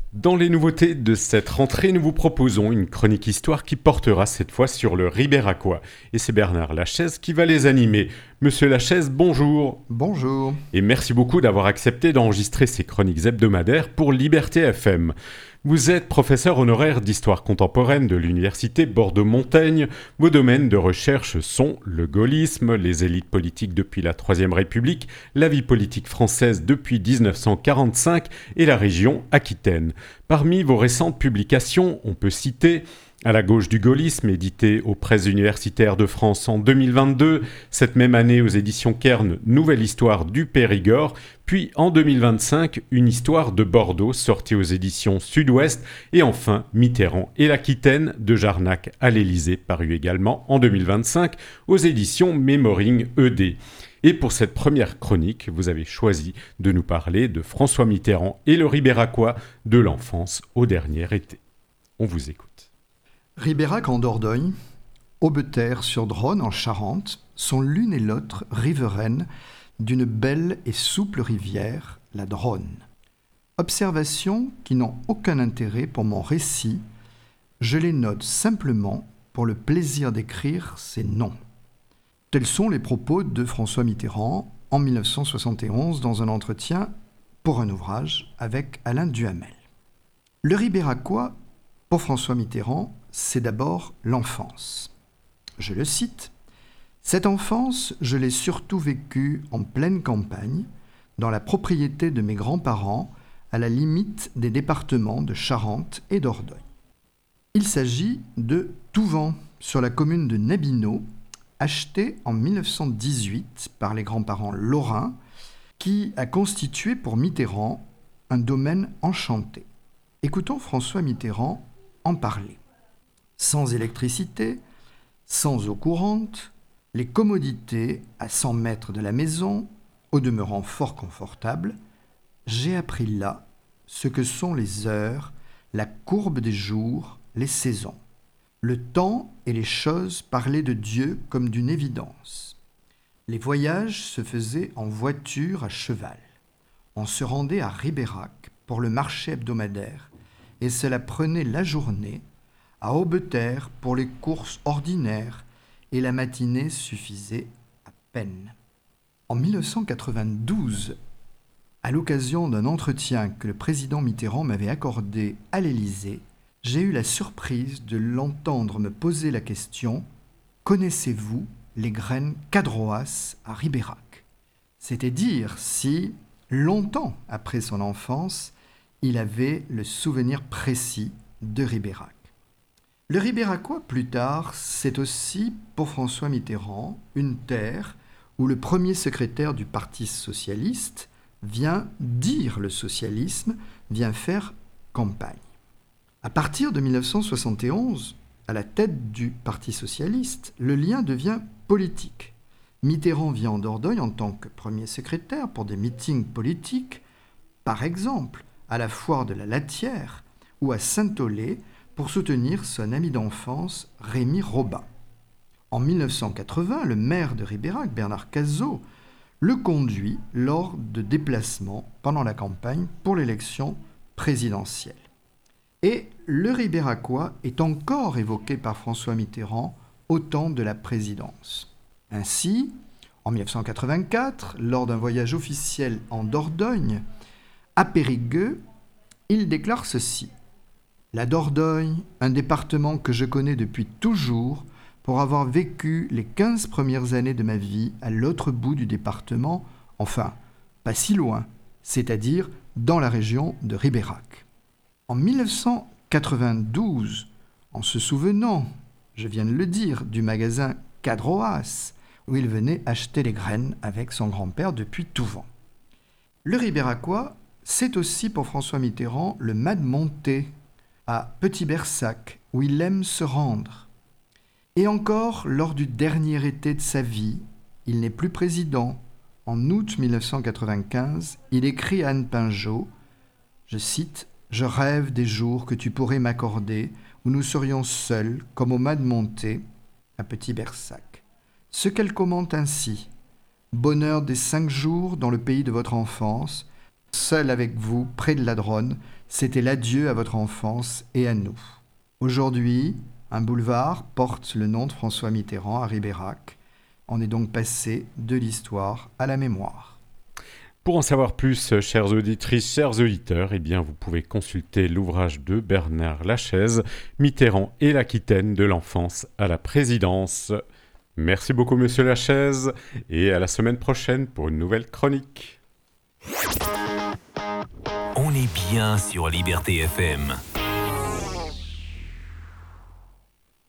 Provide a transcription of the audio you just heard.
Dans les nouveautés de cette rentrée, nous vous proposons une chronique histoire qui portera cette fois sur le Ribéracois. Et c'est Bernard Lachaise qui va les animer. Monsieur Lachaise, bonjour. Bonjour. Et merci beaucoup d'avoir accepté d'enregistrer ces chroniques hebdomadaires pour Liberté FM. Vous êtes professeur honoraire d'histoire contemporaine de l'université Bordeaux-Montaigne. Vos domaines de recherche sont le gaullisme, les élites politiques depuis la Troisième République, la vie politique française depuis 1945 et la région Aquitaine. Parmi vos récentes publications, on peut citer À la gauche du gaullisme, édité aux Presses universitaires de France en 2022, cette même année aux éditions Kern, Nouvelle histoire du Périgord, puis en 2025, Une histoire de Bordeaux, sortie aux éditions Sud-Ouest, et enfin Mitterrand et l'Aquitaine, de Jarnac à l'Élysée, paru également en 2025 aux éditions Memoring ED. Et pour cette première chronique, vous avez choisi de nous parler de François Mitterrand et le Ribéracois, de l'enfance au dernier été. On vous écoute. Ribérac en Dordogne, Aubeterre-sur-Dronne en Charente sont l'une et l'autre riveraines d'une belle et souple rivière, la Dronne. Observations qui n'ont aucun intérêt pour mon récit, je les note simplement pour le plaisir d'écrire ces noms. Tels sont les propos de François Mitterrand en 1971 dans un entretien pour un ouvrage avec Alain Duhamel. Le Ribéracois, pour François Mitterrand, c'est d'abord l'enfance. Je le cite, « Cette enfance, je l'ai surtout vécue en pleine campagne, dans la propriété de mes grands-parents, à la limite des départements de Charente et Dordogne. Il s'agit de Touvent, sur la commune de Nabinot, acheté en 1918 par les grands-parents lorrains, qui a constitué pour Mitterrand un domaine enchanté. Écoutons François Mitterrand en parler. Sans électricité, sans eau courante, les commodités à 100 mètres de la maison, au demeurant fort confortable, j'ai appris là ce que sont les heures, la courbe des jours, les saisons. Le temps et les choses parlaient de Dieu comme d'une évidence. Les voyages se faisaient en voiture à cheval. On se rendait à Ribérac pour le marché hebdomadaire et cela prenait la journée, à Aubeterre pour les courses ordinaires et la matinée suffisait à peine. En 1992, à l'occasion d'un entretien que le président Mitterrand m'avait accordé à l'Élysée, j'ai eu la surprise de l'entendre me poser la question « Connaissez-vous les graines Cadroas à Ribérac ?» C'était dire si, longtemps après son enfance, il avait le souvenir précis de Ribérac. Le Ribéracois, plus tard, c'est aussi, pour François Mitterrand, une terre où le premier secrétaire du Parti socialiste vient dire le socialisme, vient faire campagne. À partir de 1971, à la tête du Parti socialiste, le lien devient politique. Mitterrand vient en Dordogne en tant que premier secrétaire pour des meetings politiques, par exemple à la foire de la Latière ou à Saint-Aulé, pour soutenir son ami d'enfance Rémy Robin. En 1980, le maire de Ribérac, Bernard Cazeau, le conduit lors de déplacements pendant la campagne pour l'élection présidentielle. Et le Ribéracois est encore évoqué par François Mitterrand au temps de la présidence. Ainsi, en 1984, lors d'un voyage officiel en Dordogne, à Périgueux, il déclare ceci. La Dordogne, un département que je connais depuis toujours, pour avoir vécu les 15 premières années de ma vie à l'autre bout du département, enfin, pas si loin, c'est-à-dire dans la région de Ribérac. En 1992, en se souvenant, je viens de le dire, du magasin Cadroas, où il venait acheter les graines avec son grand-père depuis Touvent. Le Ribéracois, c'est aussi pour François Mitterrand le Mad-Monté, à Petit-Bersac, où il aime se rendre. Et encore, lors du dernier été de sa vie, il n'est plus président. En août 1995, il écrit à Anne Pinjot, je cite, « Je rêve des jours que tu pourrais m'accorder, où nous serions seuls, comme au Mad-Monté, à Petit-Bersac. » Ce qu'elle commente ainsi, « Bonheur des 5 jours dans le pays de votre enfance, seul avec vous, près de la Dronne, C'était l'adieu à votre enfance et à nous. Aujourd'hui, un boulevard porte le nom de François Mitterrand à Ribérac. On est donc passé de l'histoire à la mémoire. Pour en savoir plus, chères auditrices, chers auditeurs, vous pouvez consulter l'ouvrage de Bernard Lachaise, Mitterrand et l'Aquitaine de l'enfance à la présidence. Merci beaucoup, monsieur Lachaise, et à la semaine prochaine pour une nouvelle chronique. On est bien sur Liberté FM.